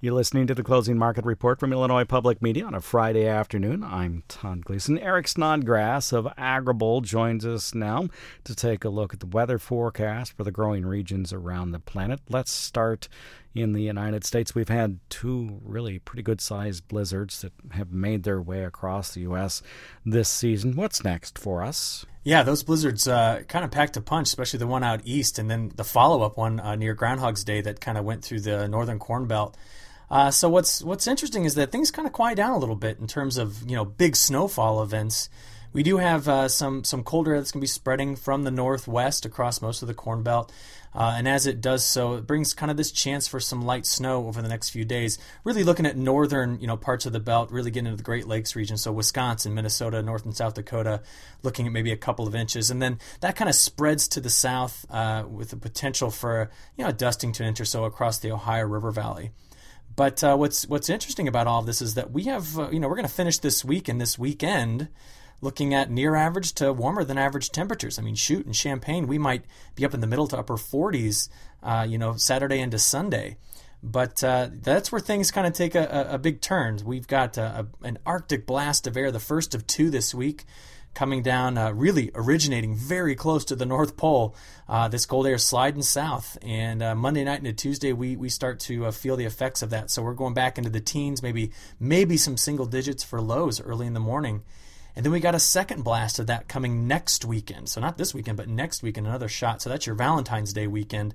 You're listening to the Closing Market Report from Illinois Public Media on a Friday afternoon. I'm Todd Gleason. Eric Snodgrass of Agribold joins us now to take a look at the weather forecast for the growing regions around the planet. Let's start in the United States. We've had two really pretty good-sized blizzards that have made their way across the U.S. this season. What's next for us? Yeah, those blizzards kind of packed a punch, especially the one out east, and then the follow-up one near Groundhog's Day that kind of went through the northern Corn Belt. So what's interesting is that things kind of quiet down a little bit in terms of big snowfall events. We do have some cold air that's going to be spreading from the northwest across most of the Corn Belt, and as it does so, it brings kind of this chance for some light snow over the next few days. Really looking at northern parts of the belt, really getting into the Great Lakes region, so Wisconsin, Minnesota, North and South Dakota, looking at maybe a couple of inches, and then that kind of spreads to the south with the potential for a dusting to an inch or so across the Ohio River Valley. But what's interesting about all of this is that we have, we're going to finish this week and this weekend looking at near average to warmer than average temperatures. I mean, shoot, in Champaign, we might be up in the middle to upper 40s, Saturday into Sunday. But that's where things kind of take a big turn. We've got an Arctic blast of air, the first of two this week, coming down, really originating very close to the North Pole. This cold air sliding south, and Monday night into Tuesday, we start to feel the effects of that. So we're going back into the teens, maybe some single digits for lows early in the morning. And then we got a second blast of that coming next weekend. So not this weekend, but next weekend, another shot. So that's your Valentine's Day weekend.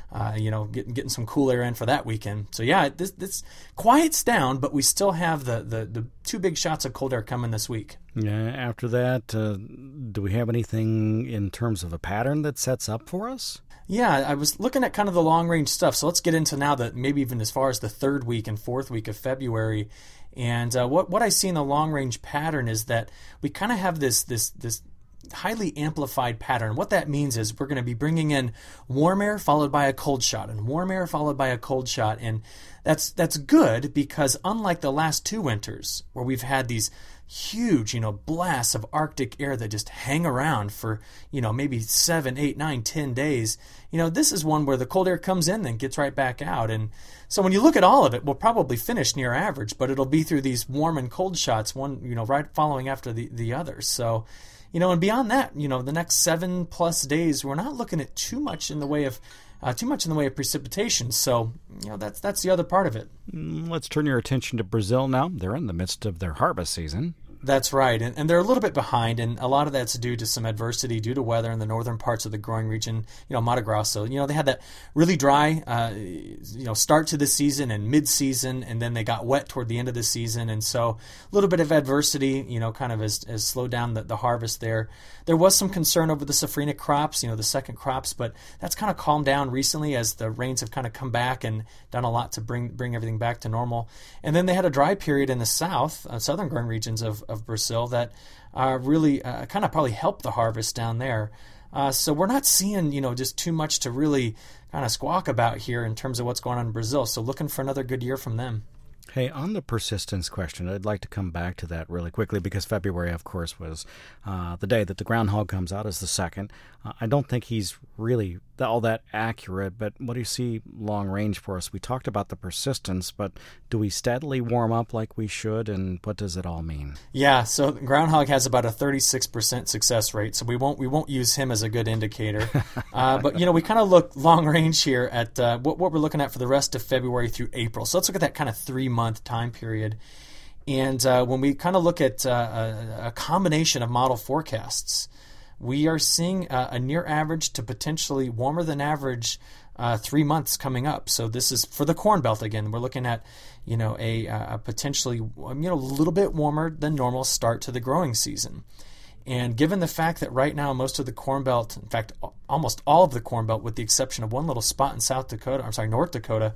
Getting some cool air in for that weekend. So yeah, this quiets down, but we still have the two big shots of cold air coming this week. Yeah. After that, do we have anything in terms of a pattern that sets up for us? Yeah, I was looking at kind of the long range stuff. So let's get into now that maybe even as far as the third week and fourth week of February. And what I see in the long range pattern is that we kind of have this highly amplified pattern. What that means is we're going to be bringing in warm air followed by a cold shot, and warm air followed by a cold shot, and that's good because unlike the last two winters where we've had these huge blasts of Arctic air that just hang around for maybe 7, 8, 9, 10 days, this is one where the cold air comes in then gets right back out. And so when you look at all of it, we'll probably finish near average, but it'll be through these warm and cold shots, one right following after the other. So and beyond that, the next 7+ days, we're not looking at too much in the way of precipitation. So, that's the other part of it. Let's turn your attention to Brazil now. They're in the midst of their harvest season. That's right, and they're a little bit behind, and a lot of that's due to some adversity due to weather in the northern parts of the growing region. Mato Grosso, they had that really dry, start to the season and mid-season, and then they got wet toward the end of the season, and so a little bit of adversity, kind of has slowed down the harvest there. There was some concern over the safrinha crops, the second crops, but that's kind of calmed down recently as the rains have kind of come back and done a lot to bring everything back to normal. And then they had a dry period in the southern growing regions of Brazil that really kind of probably helped the harvest down there. So we're not seeing, just too much to really kind of squawk about here in terms of what's going on in Brazil. So looking for another good year from them. Hey, on the persistence question, I'd like to come back to that really quickly because February, of course, was the day that the groundhog comes out as the second. I don't think he's really all that accurate, but what do you see long range for us? We talked about the persistence, but do we steadily warm up like we should, and what does it all mean? Yeah, so groundhog has about a 36% success rate, so we won't use him as a good indicator. But we kind of look long range here at what we're looking at for the rest of February through April. So let's look at that kind of 3-month time period. And when we kind of look at a combination of model forecasts, we are seeing a near average to potentially warmer than average 3 months coming up. So this is for the Corn Belt again. We're looking at a potentially a little bit warmer than normal start to the growing season. And given the fact that right now most of the Corn Belt, in fact almost all of the Corn Belt with the exception of one little spot in North Dakota,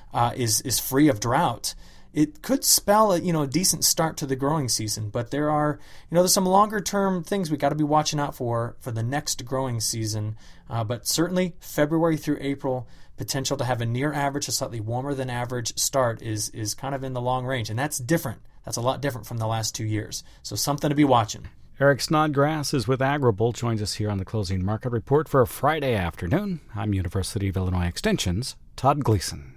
is free of drought, it could spell a decent start to the growing season. But there are there's some longer term things we got to be watching out for the next growing season. But certainly February through April, potential to have a near average, a slightly warmer than average start is kind of in the long range, and that's different. That's a lot different from the last 2 years. So something to be watching. Eric Snodgrass is with Agribold, joins us here on the Closing Market Report for a Friday afternoon. I'm University of Illinois Extension's Todd Gleason.